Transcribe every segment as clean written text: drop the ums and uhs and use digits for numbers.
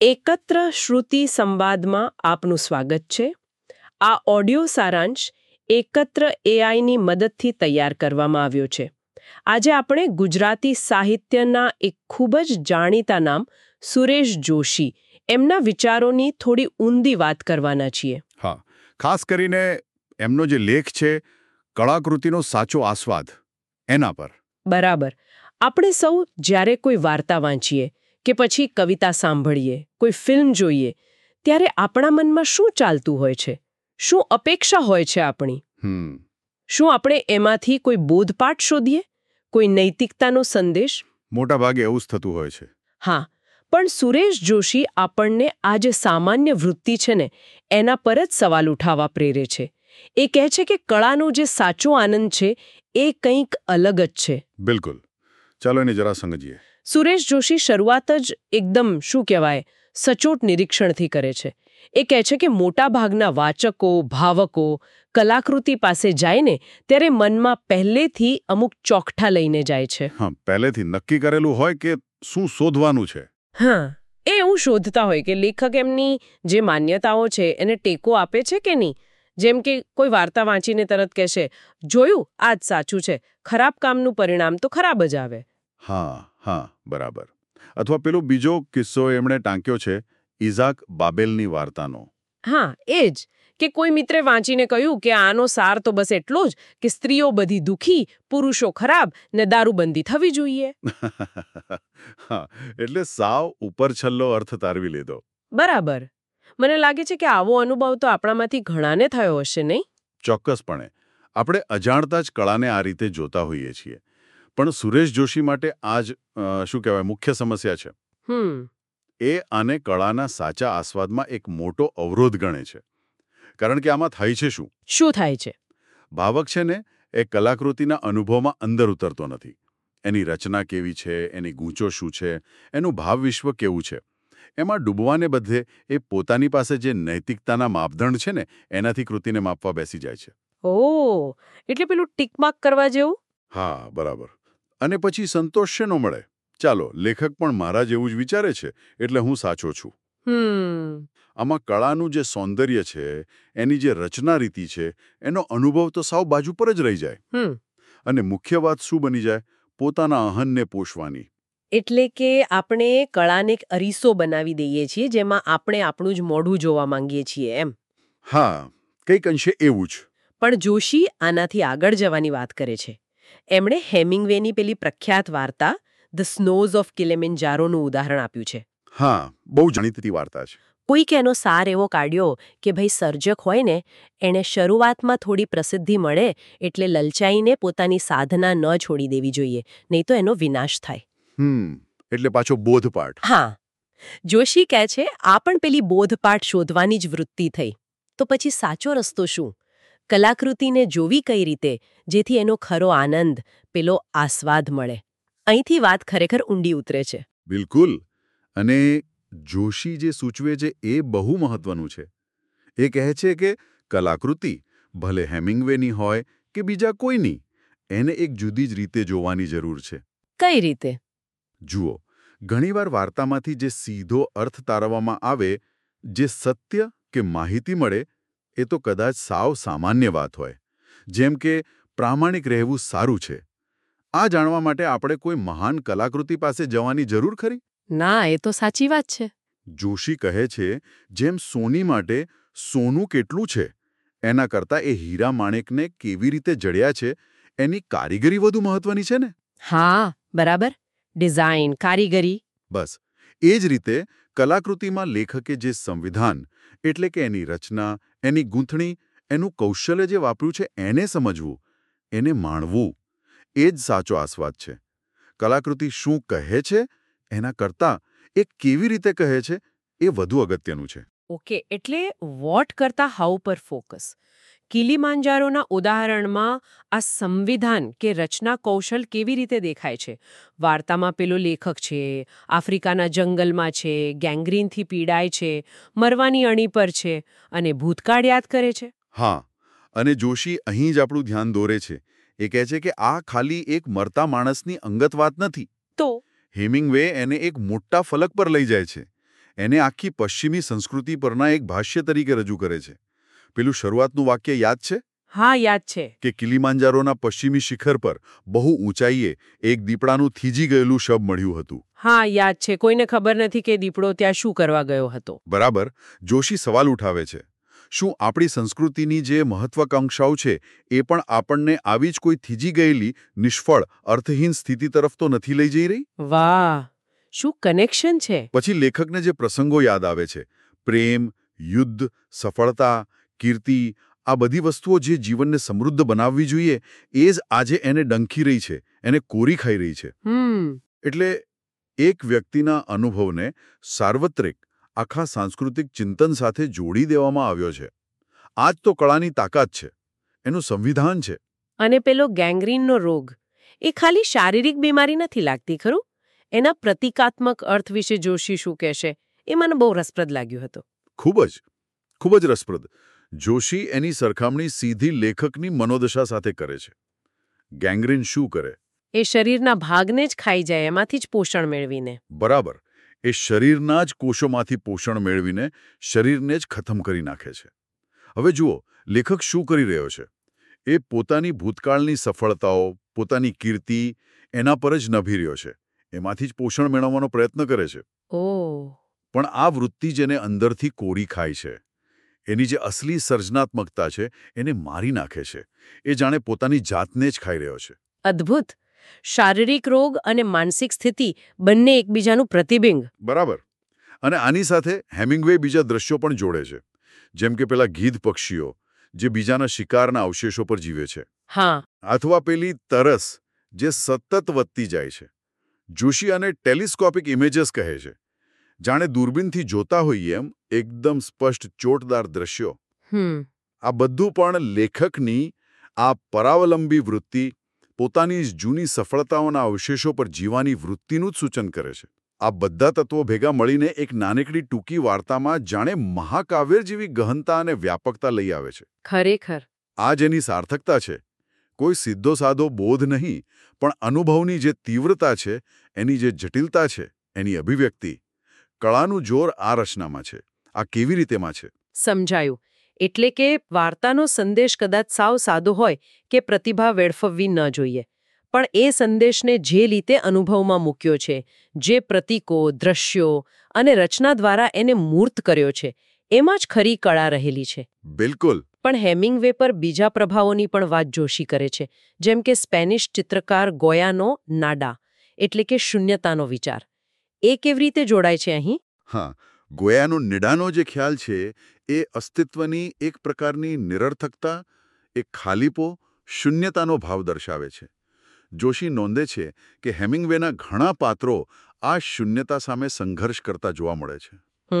એકત્ર શ્રુતિ સંવાદમાં આપનું સ્વાગત છે. આ ઓડિયો સારાંશ એકત્ર એઆઈની મદદથી તૈયાર કરવામાં આવ્યો છે. આજે આપણે ગુજરાતી સાહિત્યના એક ખૂબ જ જાણીતા નામ સુરેશ જોશી એમના વિચારોની થોડી ઊંડી વાત કરવાના છીએ. હા, ખાસ કરીને એમનો જે લેખ છે કળાકૃતિનો સાચો આસ્વાદ એના પર. બરાબર. આપણે સૌ જ્યારે કોઈ વાર્તા વાંચીએ કે પછી કવિતા સાંભળીએ, કોઈ ફિલ્મ જોઈએ, ત્યારે આપણા મનમાં શું ચાલતું હોય છે? શું અપેક્ષા હોય છે આપણી? શું આપણે એમાંથી કોઈ બોધપાઠ શોધીએ? કોઈ નૈતિકતાનો સંદેશ? મોટા ભાગે એવું જ થતું હોય છે. હા, પણ સુરેશ જોશી આપણને આ જે સામાન્ય વૃત્તિ છે ને એના પર જ સવાલ ઉઠાવવા પ્રેરે છે. એ કહે છે કે કળાનો જે સાચો આનંદ છે એ કંઈક અલગ જ છે. બિલકુલ. ચાલો એને જરા સમજીએ. સુરેશ જોશી શરૂઆત જ એકદમ શું કહેવાય સચોટ નિરીક્ષણથી કરે છે. એ કહે છે કે મોટા ભાગના વાચકો, ભાવકો કલાકૃતિ પાસે જાય ને ત્યારે મનમાં પહેલેથી અમુક ચોકઠા લઈને જાય છે. હા, પહેલેથી નક્કી કરેલું હોય કે શું શોધવાનું છે. હા, એ એવું શોધતા હોય કે લેખક એમની જે માન્યતાઓ છે એને ટેકો આપે છે કે નહીં. જેમ કે કોઈ વાર્તા વાંચીને તરત કહેશે, જોયું, આ જ સાચું છે, ખરાબ કામનું પરિણામ તો ખરાબ જ આવે. હા, બરાબર. અથવા પેલો બીજો કિસ્સો એમણે ટાંક્યો છે ઇઝાક બાબેલની વાર્તાનો. હા, એ જ કે કોઈ મિત્રે વાંચીને કહ્યું કે આનો સાર તો બસ એટલો જ કે સ્ત્રીઓ બધી દુઃખી, પુરુષો ખરાબ ને દારૂબંધી થવી જોઈએ. હા, એટલે સાવ ઉપરછલ્લો અર્થ તારવી લીધો. બરાબર. મને લાગે છે કે આવો અનુભવ તો આપણામાંથી ઘણાને થયો હશે, નહીં? ચોક્કસપણે. આપણે અજાણતા જ કળાને આ રીતે જોતા હોઈએ છીએ. પણ સુરેશ જોશી માટે આ જ શું કહેવાય મુખ્ય સમસ્યા છે. એ આને કળાના સાચા આસ્વાદમાં એક મોટો અવરોધ ગણે છે. કારણ કે આમાં થાય છે શું? શું થાય છે? ભાવક છે ને એ કલાકૃતિના અનુભવમાં અંદર ઉતરતો નથી. એની રચના કેવી છે, એની ગૂંચો શું છે, એનું ભાવ વિશ્વ કેવું છે, એમાં ડૂબવાને બદલે એ પોતાની પાસે જે નૈતિકતાના માપદંડ છે ને એનાથી કૃતિને માપવા બેસી જાય છે. ઓહ, એટલે પેલું ટીકમાર્ક કરવા જેવું? હા, બરાબર. અને પછી સંતોષ શેનો મળે? ચાલો, લેખક પણ મારા જેવું જ વિચારે છે એટલે હું સાચો છું. આમાં કળાનું જે સૌંદર્ય છે, એની જે રચના રીતિ છે, એનો અનુભવ તો સાવ બાજુ પર જ રહી જાય. અને મુખ્ય વાત શું બની જાય? પોતાના અહંને પોષવાની. એટલે કે આપણે કળાને એક અરીસો બનાવી દઈએ છીએ જેમાં આપણે આપણું જ મોઢું જોવા માંગીએ છીએ એમ. હા, કંઈક અંશે એવું જ. પણ જોશી આનાથી આગળ જવાની વાત કરે છે. એમણે હેમિંગવેની પેલી પ્રખ્યાત વાર્તા ધ સ્નોઝ ઓફ કિલિમંજારોનું ઉદાહરણ આપ્યું છે. હા, બહુ જાણીતી વાર્તા છે. કોઈક એનો સાર એવો કાઢ્યો કે ભાઈ સર્જક હોય ને એણે શરૂઆતમાં થોડી પ્રસિદ્ધિ મળે એટલે લલચાઈને પોતાની સાધના ન છોડી દેવી જોઈએ, નહીં તો એનો વિનાશ થાય. એટલે પાછો બોધપાઠ. હા, જોશી કહે છે આ પણ પેલી બોધપાઠ શોધવાની જ વૃત્તિ થઈ. તો પછી સાચો રસ્તો શું? કલાકૃતિને જોવી કઈ રીતે જેથી એનો ખરો આનંદ, પેલો આસ્વાદ મળે. અહીંથી વાત ખરેખર ઊંડી ઉતરે છે. બિલકુલ. અને જોશી જે સૂચવે છે એ બહુ મહત્વનું છે. એ કહે છે કે કલાકૃતિ ભલે હેમિંગવેની હોય કે બીજા કોઈની, એને એક જુદી જ રીતે જોવાની જરૂર છે. કઈ રીતે? જુઓ, ઘણીવાર વાર્તામાંથી જે સીધો અર્થ તારવવામાં આવે, જે સત્ય કે માહિતી મળે, એ તો કદાચ સાવ સામાન્ય વાત હોય. જેમ કે પ્રામાણિક રહેવું સારું છે. આ જાણવા માટે આપણે કોઈ મહાન કલાકૃતિ પાસે જવાની જરૂર ખરી? ના, એ તો સાચી વાત છે. જોશી કહે છે જેમ સોની માટે સોનું કેટલું છે એના કરતાં એ હીરા માણેકને કેવી રીતે જડ્યા છે એની કારીગરી વધુ મહત્વની છે ને. હા, બરાબર. ડિઝાઇન, કારીગરી. બસ એ જ રીતે કલાકૃતિમાં લેખકે જે સંવિધાન એટલે કે એની રચના, એની ગૂંથણી, એનું કૌશલ્ય જે વાપર્યું છે એને સમજવું, એને માણવું, એ જ સાચો આસ્વાદ છે. કલાકૃતિ શું કહે છે એના કરતાં એ કેવી રીતે કહે છે એ વધુ અગત્યનું છે. ઓકે, એટલે વોટ કરતા હાઉ પર ફોકસ. કિલિમાંજારોના ઉદાહરણમાં આ સંવિધાન કે રચના કૌશલ કેવી રીતે દેખાય છે? વાર્તામાં પેલો લેખક છે, આફ્રિકાના જંગલમાં છે, ગેંગ્રીનથી પીડાય છે, મરવાની અણી પર છે અને ભૂતકાળ યાદ કરે છે. હા, અને જોશી અહીં જ આપણું ધ્યાન દોરે છે. એ કહે છે કે આ ખાલી એક મરતા માણસની અંગત વાત નથી. તો હેમિંગવે એને એક મોટા ફલક પર લઈ જાય છે. એને આખી પશ્ચિમી સંસ્કૃતિ પરના એક ભાષ્ય તરીકે રજૂ કરે છે. પેલું શરૂઆતનું વાક્ય યાદ છે હા, યાદ છે. કે કિલીમાંજારોના પશ્ચિમી શિખર પર બહુ ઊંચાઈએ એક દીપડાનું થીજી ગયેલું શબ મળ્યું હતું. હા, યાદ છે. કોઈને ખબર નથી કે દીપડો ત્યાં શું કરવા ગયો હતો. બરાબર. જોશી સવાલ ઉઠાવે છે, શું આપણી સંસ્કૃતિની જે મહત્વાકાંક્ષાઓ છે એ પણ આપણને આવી જ કોઈ થીજી ગયેલી, નિષ્ફળ, અર્થહીન સ્થિતિ તરફ તો નથી લઈ જઈ રહી? વાહ, શું કનેક્શન છે. પછી લેખકને જે પ્રસંગો યાદ આવે છે, પ્રેમ, યુદ્ધ, સફળતા, કીર્તિ, આ બધી વસ્તુઓ જે જીવનને સમૃદ્ધ બનાવવી જોઈએ એ જ આજે એને ડંખી રહી છે, એને કોરી ખાઈ રહી છે. એટલે એક વ્યક્તિના અનુભવને સાર્વત્રિક આખા સાંસ્કૃતિક ચિંતન સાથે જોડી દેવામાં આવ્યો છે. આ જ તો કળાની તાકાત છે, એનું સંવિધાન છે. અને પેલો ગેંગ્રીનનો રોગ એ ખાલી શારીરિક બીમારી નથી લાગતી, ખરું? એના પ્રતિકાત્મક અર્થ વિશે જોશી શું કહેશે એ મને બહુ રસપ્રદ લાગ્યું હતું. ખૂબ જ રસપ્રદ. જોશી એની સરખામણી સીધી લેખકની મનોદશા સાથે કરે છે. ગેંગ્રીન શું કરે? એ શરીરના ભાગને જ ખાઈ જાય, એમાંથી જ પોષણ મેળવીને. બરાબર. એ શરીરના જ કોષોમાંથી પોષણ મેળવીને શરીરને જ ખતમ કરી નાખે છે. હવે જુઓ, લેખક શું કરી રહ્યો છે? એ પોતાની ભૂતકાળની સફળતાઓ, પોતાની કીર્તિ, એના પર જ નભી રહ્યો છે. એમાંથી જ પોષણ મેળવવાનો પ્રયત્ન કરે છે. ઓહ. પણ આ વૃત્તિ જેને અંદરથી કોરી ખાય છે, એની જે અસલી સર્જનાત્મકતા છે એને મારી નાખે છે. એ જાણે પોતાની જાતને જ ખાઈ રહ્યો છે. અદ્ભુત. શારીરિક રોગ અને માનસિક સ્થિતિ બંને એકબીજાનું પ્રતિબિંબ. બરાબર. અને આની સાથે હેમિંગ્વે બીજા દ્રશ્યો પણ જોડે છે, જેમ કે પેલા ગીધ પક્ષીઓ જે બીજાના શિકારના અવશેષો પર જીવે છે. હા. અથવા પેલી તરસ જે સતત વધતી જાય છે. જોશી આને ટેલિસ્કોપિક ઇમેજીસ કહે છે. જાણે દૂરબીનથી જોતા હોઈએ એમ એકદમ સ્પષ્ટ ચોટદાર દ્રશ્યો. આ બધું પણ લેખકની આ પરાવલંબી વૃત્તિ, પોતાની જ જૂની સફળતાઓના અવશેષો પર જીવવાની વૃત્તિનું જ સૂચન કરે છે. આ બધા તત્વો ભેગા મળીને એક નાનકડી ટૂંકી વાર્તામાં જાણે મહાકાવ્ય જેવી ગહનતા અને વ્યાપકતા લઈ આવે છે. ખરેખર. આ જેની સાર્થકતા છે. કોઈ સીધો સાધો બોધ નહીં, પણ અનુભવની જે તીવ્રતા છે, એની જે જટિલતા છે, એની અભિવ્યક્તિ. કળાનું જોર આ રચનામાં છે. આ કેવી રીતેમાં છે? સમજાયું. એટલે કે વાર્તાનો સંદેશ કદાચ સાવ સાદો હોય કે પ્રતિભા વેડફવી ન જોઈએ, પણ એ સંદેશને જે રીતે અનુભવમાં મૂક્યો છે, જે પ્રતીકો, દ્રશ્યો અને રચના દ્વારા એને મૂર્ત કર્યો છે, એમાં જ ખરી કળા રહેલી છે. બિલકુલ. પણ હેમિંગ્વે પર બીજા પ્રભાવોની પણ વાત જોશી કરે છે, જેમ કે સ્પેનિશ ચિત્રકાર ગોયાનો નાડા, એટલે કે શૂન્યતાનો વિચાર. એ કેવી રીતે જોડાય છે અહીં? હા, ગોયાનો નિડાનો જે ખ્યાલ છે એ અસ્તિત્વની એક પ્રકારની નિરર્થકતા, એક ખાલીપો, શૂન્યતાનો ભાવ દર્શાવે છે. જોશી નોંધે છે કે હેમિંગ્વેના ઘણા પાત્રો આ શૂન્યતા સામે સંઘર્ષ કરતા જોવા મળે છે.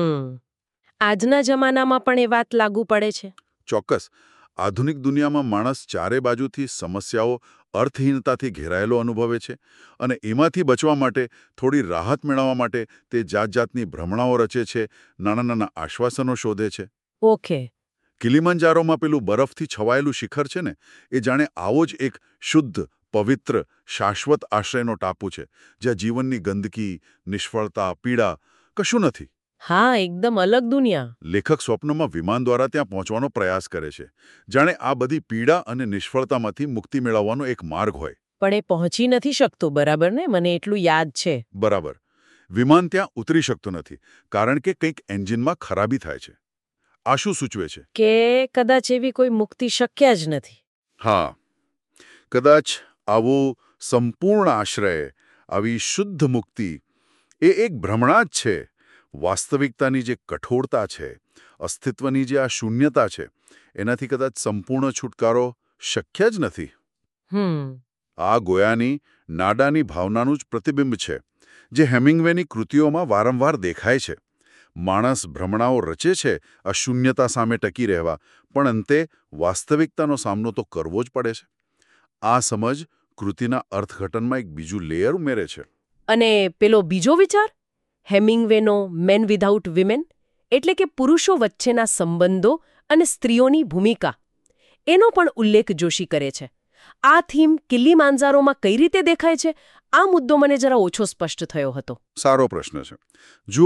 આજના જમાનામાં પણ એ વાત લાગુ પડે છે. ચોક્કસ. આધુનિક દુનિયામાં માણસ ચારે બાજુથી સમસ્યાઓ, અર્થહીનતાથી ઘેરાયેલો અનુભવે છે, અને એમાંથી બચવા માટે, થોડી રાહત મેળવવા માટે તે જાતજાતની ભ્રમણાઓ રચે છે, નાના નાના આશ્વાસનો શોધે છે. ઓકે. કિલીમાંજારોમાં પેલું બરફથી છવાયેલું શિખર છે ને, એ જાણે આવો જ એક શુદ્ધ, પવિત્ર, શાશ્વત આશ્રયનો ટાપુ છે, જ્યાં જીવનની ગંદકી, નિષ્ફળતા, પીડા કશું નથી. હા, એકદમ અલગ દુનિયા. લેખક સ્વપ્નમાં વિમાન દ્વારા ત્યાં પહોંચવાનો પ્રયાસ કરે છે, જાણે આ બધી પીડા અને નિષ્ફળતામાંથી મુક્તિ મેળવવાનો એક માર્ગ હોય. પણ એ પહોંચી નથી શકતો, બરાબર ને? મને એટલું યાદ છે. બરાબર. વિમાન ત્યાં ઉતરી શકતું નથી, કારણ કે કંઈક એન્જિનમાં ખરાબી થાય છે. આ શું સૂચવે છે? કે કદાચ એવી કોઈ મુક્તિ શક્ય જ નથી. હા, કદાચ આવો સંપૂર્ણ આશ્રય, આવી શુદ્ધ મુક્તિ એ એક ભ્રમણા જ છે. વાસ્તવિકતાની જે કઠોરતા છે, અસ્તિત્વની જે આ શૂન્યતા છે, એનાથી કદાચ સંપૂર્ણ છુટકારો શક્ય જ નથી. આ ગોયાની, નાડાની ભાવનાનું જ પ્રતિબિંબ છે, જે હેમિંગ્વેની કૃતિઓમાં વારંવાર દેખાય છે. માણસ ભ્રમણાઓ રચે છે આ શૂન્યતા સામે ટકી રહેવા, પણ અંતે વાસ્તવિકતાનો સામનો તો કરવો જ પડે છે. આ સમજ કૃતિના અર્થઘટનમાં એક બીજું લેયર ઉમેરે છે. અને પેલો બીજો વિચાર, હેમિંગ્વેનો મેન વિધાઉટ વિમેન, એટલે કે પુરુષો વચ્ચેના સંબંધો અને સ્ત્રીઓની ભૂમિકા, એનો પણ ઉલ્લેખ જોશી કરે છે. આ થીમ કિલીમાંજારોમાં કઈ રીતે દેખાય છે? આ મુદ્દો મને જરા ઓછો સ્પષ્ટ થયો હતો. સારો પ્રશ્ન છે. જુઓ,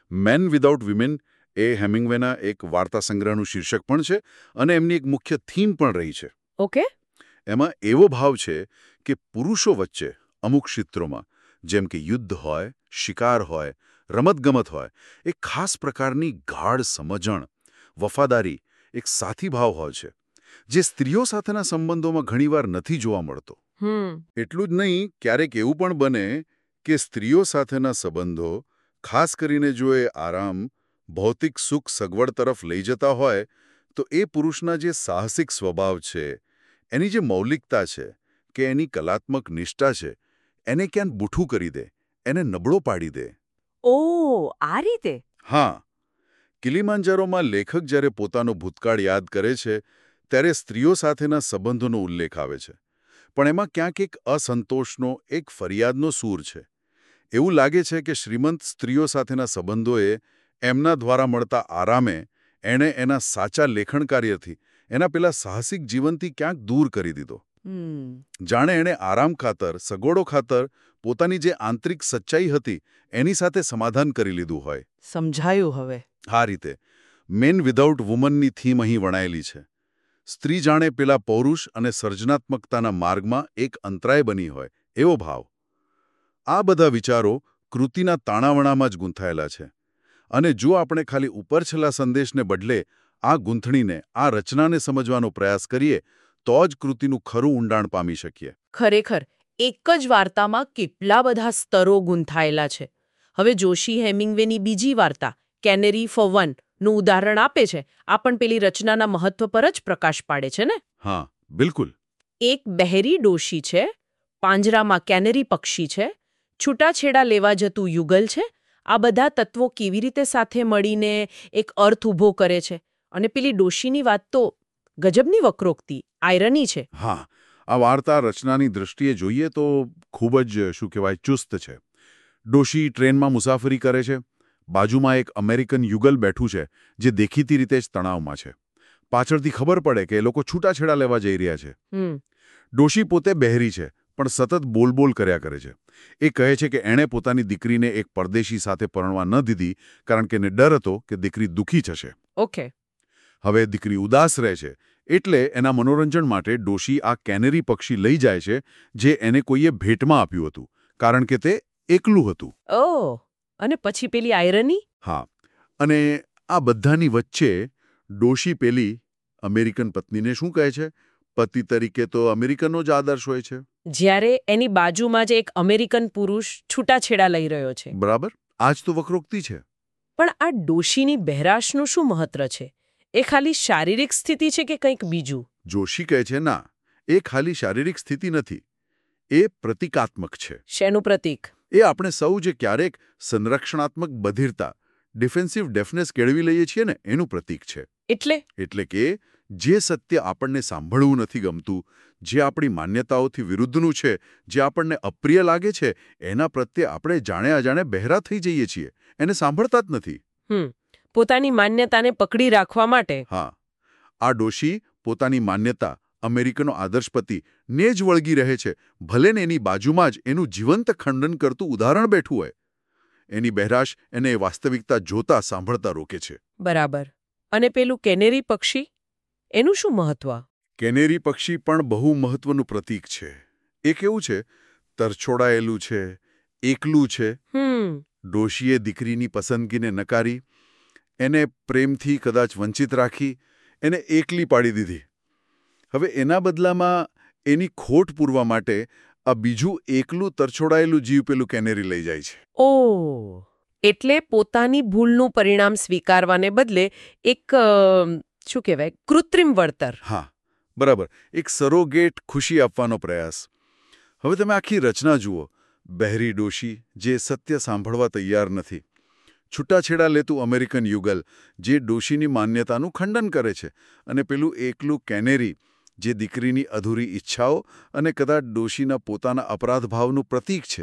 મેન વિધાઉટ વિમેન એ હેમિંગ્વેના એક વાર્તા સંગ્રહનું શીર્ષક પણ છે અને એમની એક મુખ્ય થીમ પણ રહી છે. ઓકે. એમાં એવો ભાવ છે કે પુરુષો વચ્ચે અમુક ક્ષેત્રોમાં જેમ કે યુદ્ધ હોય, શિકાર હોય, રમતગમત હોય, એક ખાસ પ્રકારની ગાઢ સમજણ, વફાદારી, એક સાથી ભાવ હોય છે જે સ્ત્રીઓ સાથેના સંબંધોમાં ઘણીવાર નથી જોવા મળતો. એટલું જ નહીં, ક્યારેક એવું પણ બને કે સ્ત્રીઓ સાથેના સંબંધો, ખાસ કરીને જો એ આરામ, ભૌતિક સુખ સગવડ તરફ લઈ જતા હોય તો એ પુરુષના જે સાહસિક સ્વભાવ છે, એની જે મૌલિકતા છે કે એની કલાત્મક નિષ્ઠા છે, એને ક્યાંક બૂઠું કરી દે, એને નબળો પાડી દે. ઓહ, આ રીતે. હા, કિલીમાંજારોમાં લેખક જ્યારે પોતાનો ભૂતકાળ યાદ કરે છે ત્યારે સ્ત્રીઓ સાથેના સંબંધોનો ઉલ્લેખ આવે છે, પણ એમાં ક્યાંક એક અસંતોષનો, એક ફરિયાદનો સૂર છે. એવું લાગે છે કે શ્રીમંત સ્ત્રીઓ સાથેના સંબંધોએ એમના દ્વારા મળતા આરામે એણે એના સાચા લેખન કાર્યથી, એના પેલા સાહસિક જીવનથી ક્યાંક દૂર કરી દીધો. જાણે એણે આરામ ખાતર, સગવડો ખાતર પોતાની જે આંતરિક સચ્ચાઈ હતી એની સાથે સમાધાન કરી લીધું હોય. સમજાયું હવે. આ રીતે મેન વિધાઉટ વુમનની થીમ અહીં વણાયેલી છે. સ્ત્રી જાણે પેલા પૌરુષ અને સર્જનાત્મકતાના માર્ગમાં એક અંતરાય બની હોય એવો ભાવ. આ બધા વિચારો કૃતિના તાણાવણામાં જ ગૂંથાયેલા છે અને જો આપણે ખાલી ઉપરછલ્લા સંદેશને બદલે આ ગૂંથણીને, આ રચનાને સમજવાનો પ્રયાસ કરીએ તો જ કૃતિનું ખરું ઊંડાણ પામી શકીએ. ખરેખર એક જ વાર્તામાં કેટલા બધા સ્તરો ગૂંથાયેલા છે. હવે જોશી હેમિંગ્વેની બીજી વાર્તા કેનેરી ફોર વન નું ઉદાહરણ આપે છે. આ પણ પેલી રચનાના મહત્વ પર જ પ્રકાશ પાડે છે ને? હા, બિલકુલ. એક બહેરી ડોશી છે, પાંજરામાં કેનેરી પક્ષી છે, છૂટાછેડા લેવા જતું યુગલ છે. આ બધા તત્વો કેવી રીતે સાથે મળીને એક અર્થ ઊભો કરે છે. અને પેલી ડોશીની વાત તો ગજબની વક્રોક્તિ, આયરની છે. હા, આ વાર્તા રચનાની દૃષ્ટિએ જોઈએ તો ખૂબ જ શું કહેવાય, ચુસ્ત છે. ડોશી ટ્રેનમાં મુસાફરી કરે છે. બાજુમાં એક અમેરિકન યુગલ બેઠું છે જે દેખીતી રીતે જ તણાવમાં છે. પાછળથી ખબર પડે કે એ લોકો છૂટાછેડા લેવા જઈ રહ્યા છે. ડોશી પોતે બહેરી છે પણ સતત બોલબોલ કર્યા કરે છે. એ કહે છે કે એણે પોતાની દીકરીને એક પરદેશી સાથે પરણવા ન દીધી કારણ કે એને ડર હતો કે દીકરી દુઃખી થશે. ઓકે. હવે દીકરી ઉદાસ રહે છે એટલે એના મનોરંજન માટે ડોશી આ કેનેરી પક્ષી લઈ જાય છે જે એને કોઈએ ભેટમાં આપ્યું હતું કારણ કે તે એકલું હતું. ઓહ, અને પછી પેલી આયરની? હા, અને આ બધાની વચ્ચે ડોશી પેલી અમેરિકન પત્નીને શું કહે છે? પતિ તરીકે તો અમેરિકનનો જ આદર્શ હોય છે. જ્યારે એની બાજુમાં જ એક અમેરિકન પુરુષ છૂટાછેડા લઈ રહ્યો છે. બરાબર, આ જ તો વક્રોક્તિ છે. પણ આ ડોશીની બહેરાશનું શું મહત્વ છે? એ ખાલી શારીરિક સ્થિતિ છે કે કંઈક બીજું? જોશી કહે છે ના, એ ખાલી શારીરિક સ્થિતિ નથી, એ પ્રતિકાત્મક છે. શેનું પ્રતીક? એ આપણે સૌ જે ક્યારેક સંરક્ષણાત્મક બધિરતા, ડિફેન્સિવ ડેફનેસ કેળવી લઈએ છીએ ને એનું પ્રતીક છે. એટલે કે જે સત્ય આપણને સાંભળવું નથી ગમતું, જે આપણી માન્યતાઓથી વિરુદ્ધનું છે, જે આપણને અપ્રિય લાગે છે, એના પ્રત્યે આપણે જાણે અજાણે બહેરા થઈ જઈએ છીએ, એને સાંભળતા જ નથી. પોતાની માન્યતાને પકડી રાખવા માટે. હા, આ ડોશી પોતાની માન્યતા, અમેરિકનો આદર્શપતિ ને જ વળગી રહે છે, ભલે ને એની બાજુમાં જ એનું જીવંત ખંડન કરતું ઉદાહરણ બેઠું હોય. એની બહેરાશ એને વાસ્તવિકતા જોતા સાંભળતા રોકે છે. બરાબર. અને પેલું કેનેરી પક્ષી, એનું શું મહત્વ? કેનેરી પક્ષી પણ બહુ મહત્વનું પ્રતીક છે. એ કેવું છે? તરછોડાયેલું છે, એકલું છે. ડોશીએ દીકરીની પસંદગીને નકારી, એને પ્રેમથી કદાચ વંચિત રાખી, એને એકલી પાડી દીધી. હવે એના બદલામાં એની ખોટ પૂરવા માટે આ બીજું એકલું તરછોડાયેલું જીવ પેલું કેનેરી લઈ જાય છે. ઓહ, એટલે પોતાની ભૂલનું પરિણામ સ્વીકારવાને બદલે એક શું કહેવાય, કૃત્રિમ વળતર. હા, બરાબર, એક સરોગેટ ખુશી આપવાનો પ્રયાસ. હવે તમે આખી રચના જુઓ. બહેરી ડોશી જે સત્ય સાંભળવા તૈયાર નથી, છૂટાછેડા લેતું અમેરિકન યુગલ જે ડોશીની માન્યતાનું ખંડન કરે છે, અને પેલું એકલું કેનેરી જે દીકરીની અધૂરી ઈચ્છાઓ અને કદાચ ડોશીના પોતાના અપરાધભાવનું પ્રતીક છે.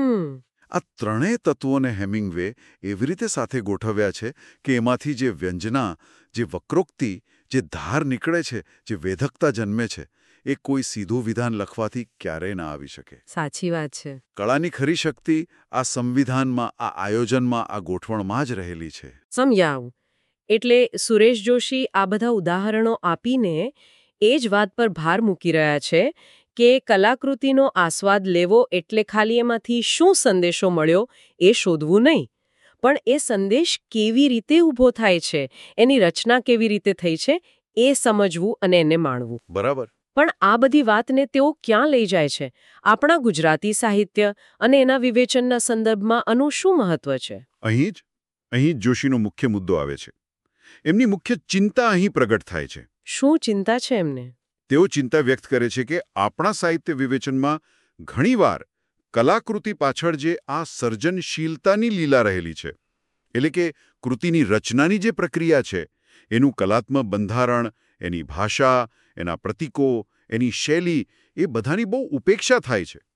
આ ત્રણેય તત્વોને હેમિંગ્વે એવી રીતે સાથે ગોઠવ્યા છે કે એમાંથી જે વ્યંજના, જે વક્રોક્તિ, જે ધાર નીકળે છે, જે વેધકતા જન્મે છે, એ કોઈ સીધું વિધાન લખવાથી ક્યારેય ના આવી શકે. સાચી વાત છે. કળાની ખરી શક્તિ આ સંવિધાનમાં, આ આયોજનમાં, આ ગોઠવણમાં જ રહેલી છે. સમજાવું. એટલે સુરેશ જોશી આ બધા ઉદાહરણો આપીને એ જ વાત પર ભાર મૂકી રહ્યા છે કે કલાકૃતિનો આસ્વાદ લેવો એટલે ખાલી એમાંથી શું સંદેશો મળ્યો એ શોધવું નહીં, પણ એ સંદેશ કેવી રીતે ઊભો થાય છે, એની રચના કેવી રીતે થઈ છે એ સમજવું અને એને માણવું. બરાબર. પણ આ બધી વાતને તેઓ ક્યાં લઈ જાય છે? આપણા ગુજરાતી સાહિત્ય અને એના વિવેચનના સંદર્ભમાં આનું શું મહત્વ છે? અહીં જ જોશીનો મુખ્ય મુદ્દો આવે છે. એમની મુખ્ય ચિંતા અહીં પ્રગટ થાય છે. શું ચિંતા છે એમને? તેઓ ચિંતા વ્યક્ત કરે છે કે આપણા સાહિત્ય વિવેચનમાં ઘણીવાર કલાકૃતિ પાછળ જે આ સર્જનશીલતાની લીલા રહેલી છે, એટલે કે કૃતિની રચનાની જે પ્રક્રિયા છે, એનું કલાત્મક બંધારણ, એની ભાષા, એના પ્રતીકો, એની શૈલી, એ બધાની બહુ ઉપેક્ષા થાય છે.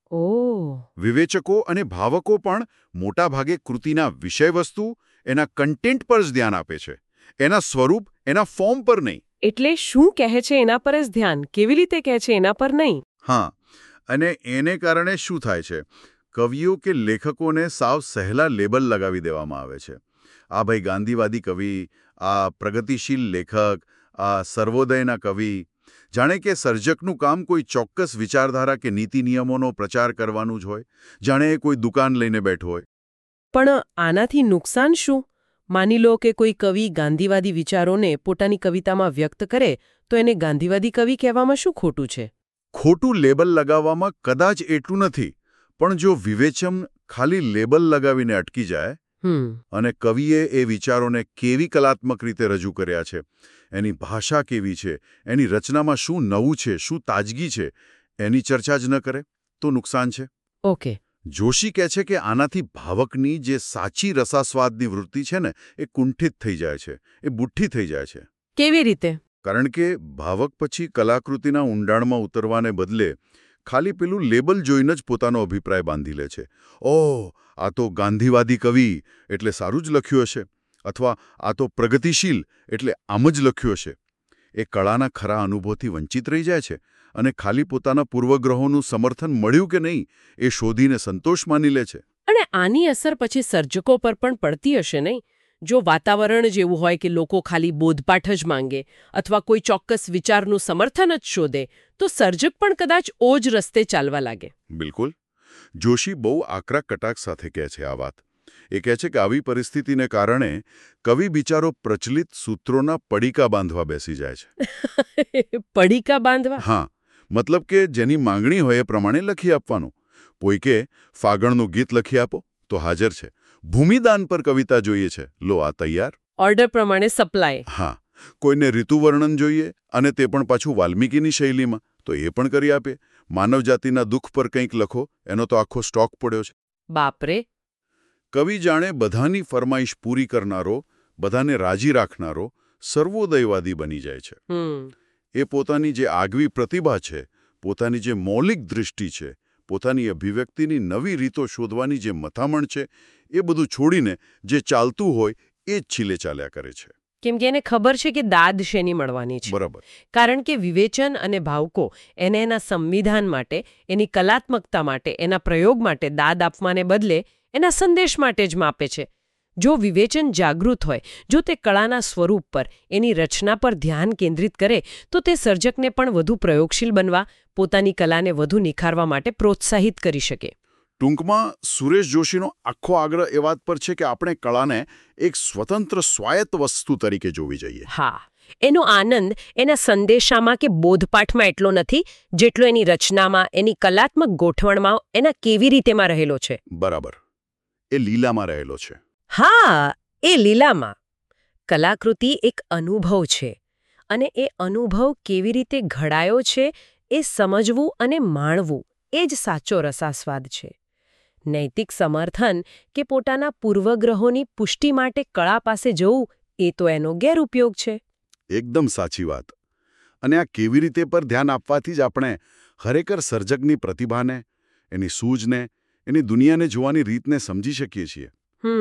વિવેચકો અને ભાવકો પણ મોટાભાગે કૃતિના વિષયવસ્તુ, એના કન્ટેન્ટ પર જ ધ્યાન આપે છે, એના સ્વરૂપ, એના ફોર્મ પર નહીં. એટલે શું કહે છે એના પર જ ધ્યાન, કેવી રીતે કહે છે એના પર નહીં. હા, અને એને કારણે શું થાય છે? કવિઓ કે લેખકોને સાવ સહેલા લેબલ લગાવી દેવામાં આવે છે. આ ભાઈ ગાંધીવાદી કવિ, આ પ્રગતિશીલ લેખક, આ સર્વોદયના કવિ. જાણે કે સર્જકનું કામ કોઈ ચોક્કસ વિચારધારા કે નીતિ નિયમોનો પ્રચાર કરવાનું જ હોય, જાણે એ કોઈ દુકાન લઈને બેઠો હોય. પણ આનાથી નુકસાન શું? માની લો કે કોઈ કવિ ગાંધીવાદી વિચારોને પોતાની કવિતામાં વ્યક્ત કરે તો એને ગાંધીવાદી કવિ કહેવામાં શું ખોટું છે? ખોટું લેબલ લગાવવામાં કદાચ એટલું નથી, પણ જો વિવેચન ખાલી લેબલ લગાવીને અટકી જાય અને કવિએ એ વિચારોને કેવી કલાત્મક રીતે રજૂ કર્યા છે, એની ભાષા કેવી છે, એની રચનામાં શું નવું છે, શું તાજગી છે, એની ચર્ચા જ ન કરે તો નુકસાન છે. ઓકે. જોશી કહે છે કે આનાથી ભાવકની જે સાચી રસાસ્વાદની વૃત્તિ છે ને, એ કુંઠિત થઈ જાય છે, એ બુઠ્ઠી થઈ જાય છે. કેવી રીતે? કારણ કે ભાવક પછી કલાકૃતિના ઊંડાણમાં ઉતરવાને બદલે ખાલી પેલું લેબલ જોઈને જ પોતાનો અભિપ્રાય બાંધી લે છે. ઓહ, આ તો ગાંધીવાદી કવિ એટલે સારું જ લખ્યું હશે, અથવા આ તો પ્રગતિશીલ એટલે આમ જ લખ્યું હશે. એ કળાના ખરા અનુભવથી વંચિત રહી જાય છે અને ખાલી પોતાના પૂર્વગ્રહોનું સમર્થન મળ્યું કે નહીં એ શોધીને સંતોષ માની લે છે. અને આની અસર પછી સર્જકો પર પણ પડતી હશે નહીં? જો વાતાવરણ જેવું હોય કે લોકો ખાલી બોધપાઠ જ માંગે અથવા કોઈ ચોક્કસ વિચારનું સમર્થન જ શોધે, તો સર્જક પણ કદાચ ઓજ રસ્તે ચાલવા લાગે. બિલકુલ. જોશી બહુ આકરા કટાક્ષ સાથે કહે છે આ વાત. એ કહે છે કે આવી પરિસ્થિતિને કારણે કવિ બિચારો પ્રચલિત સૂત્રોના પડીકા બાંધવા બેસી જાય છે. પડીકા બાંધવા? હા, મતલબ કે જેની માંગણી હોય એ પ્રમાણે લખી આપવાનું. કોઈ કે ફાગણનું ગીત લખી આપો તો હાજર છે. ભૂમિદાન પર કવિતા જોઈએ છે, લો આ તૈયાર. ઓર્ડર પ્રમાણે સપ્લાય. હા, કોઈને ઋતુવર્ણન જોઈએ અને તે પણ પાછું વાલ્મીકીની શૈલીમાં, તો એ પણ કરી આપે. માનવજાતિના દુઃખ પર કંઈક લખો, એનો તો આખો સ્ટોક પડ્યો છે. બાપરે. કવિ જાણે બધાની ફરમાઈશ પૂરી કરનારો, બધાને રાજી રાખનારો સર્વોદયવાદી બની જાય છે. એ પોતાની જે આગવી પ્રતિભા છે, પોતાની જે મૌલિક દૃષ્ટિ છે, પોતાની અભિવ્યક્તિની નવી રીતો શોધવાની જે મથામણ છે, એ બધું છોડીને જે ચાલતું હોય એ જ છિલે ચાલ્યા કરે છે. કેમ કે એને ખબર છે કે દાદ શેની મળવાની છે. બરાબર. કારણ કે વિવેચન અને ભાવકો એને એના સંવિધાન માટે, એની કલાત્મકતા માટે, એના પ્રયોગ માટે દાદ આપવાને બદલે એના સંદેશ માટે જ માપે છે. જો વિવેચન જાગૃત હોય, જો તે કળાના સ્વરૂપ પર, એની રચના પર ધ્યાન કેન્દ્રિત કરે, તો તે સર્જકને પણ વધુ પ્રયોગશીલ બનવા, પોતાની કલાને વધુ નિખારવા માટે પ્રોત્સાહિત કરી શકે. ટૂંકમાં સુરેશ જોશીનો આખો આગ્રહ એ વાત પર છે કે આપણે કળાને એક સ્વતંત્ર સ્વાયત્ત વસ્તુ તરીકે જોવી જોઈએ. હા, એનો આનંદ એના સંદેશામાં કે બોધપાઠમાં એટલો નથી જેટલો એની રચનામાં, એની કલાત્મક ગોઠવણમાં, એના કેવી રીતેમાં રહેલો છે. બરાબર. એ લીલામાં રહેલો છે. હા, એ લીલામાં. કલાકૃતિ એક અનુભવ છે અને એ અનુભવ કેવી રીતે ઘડાયો છે એ સમજવું અને માણવું એ જ સાચો રસાસ્વાદ છે. નૈતિક સમર્થન કે પોતાના પૂર્વગ્રહોની પુષ્ટિ માટે કળા પાસે જવું એ તો એનો ગેરઉપયોગ છે. એકદમ સાચી વાત. અને આ કેવી રીતે પર ધ્યાન આપવાથી જ આપણે ખરેખર સર્જકની પ્રતિભાને, એની સૂઝને, એની દુનિયાને જોવાની રીતને સમજી શકીએ છીએ.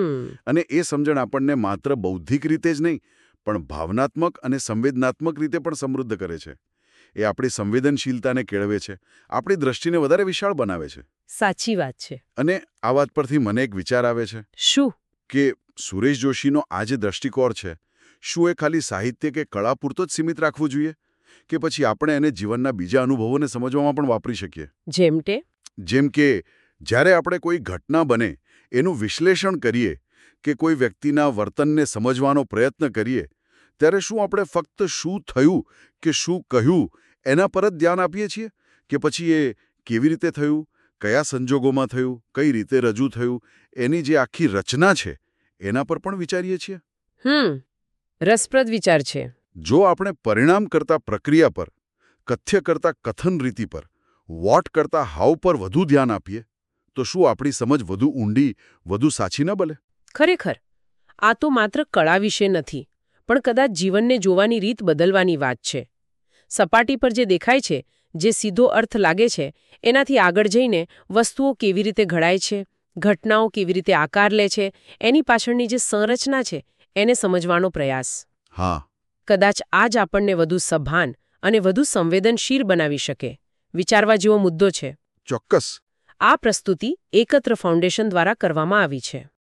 અને એ સમજણ આપણને માત્ર બૌદ્ધિક રીતે જ નહીં, પણ ભાવનાત્મક અને સંવેદનાત્મક રીતે પણ સમૃદ્ધ કરે છે. એ આપણી સંવેદનશીલતાને કેળવે છે, આપણી દ્રષ્ટિને વધારે વિશાળ બનાવે છે. સાચી વાત છે. અને આ વાત પરથી મને એક વિચાર આવે છે શું? કે સુરેશ જોશીનો આ જે દ્રષ્ટિકોણ છે, શું એ ખાલી સાહિત્ય કે કળા પૂરતો જ સીમિત રાખવું જોઈએ, કે પછી આપણે એને જીવનના બીજા અનુભવોને સમજવામાં પણ વાપરી શકીએ? જેમ કે જ્યારે આપણે કોઈ ઘટના બને એનું વિશ્લેષણ કરીએ કે કોઈ વ્યક્તિના વર્તનને સમજવાનો પ્રયત્ન કરીએ, ત્યારે શું આપણે ફક્ત શું થયું કે શું કહ્યું એના પર જ ધ્યાન આપીએ છીએ, કે પછી એ કેવી રીતે થયું, કયા સંજોગોમાં થયું, કઈ રીતે રજૂ થયું, એની જે આખી રચના છે એના પર પણ વિચારીએ છીએ? રસપ્રદ વિચાર છે. જો આપણે પરિણામ કરતા પ્રક્રિયા પર, કથ્ય કરતા કથન રીતિ પર, વોટ કરતા હાવ પર વધુ ધ્યાન આપીએ, તો શું આપણી સમજ વધુ ઊંડી, વધુ સાચી ન બને? ખરેખર આ તો માત્ર કળા વિશે નથી, પણ કદાચ જીવનને જોવાની રીત બદલવાની વાત છે. સપાટી પર જે દેખાય છે, જે સીધો અર્થ લાગે છે, એનાથી આગળ જઈને વસ્તુઓ કેવી રીતે ઘડાય છે, ઘટનાઓ કેવી રીતે આકાર લે છે, એની પાછળની જે સંરચના છે એને સમજવાનો પ્રયાસ. હા, કદાચ આ જ આપણને વધુ સભાન અને વધુ સંવેદનશીલ બનાવી શકે. વિચારવા જેવો મુદ્દો છે. ચોક્કસ. આ પ્રસ્તુતિ એકત્ર ફાઉન્ડેશન દ્વારા કરવામાં આવી છે.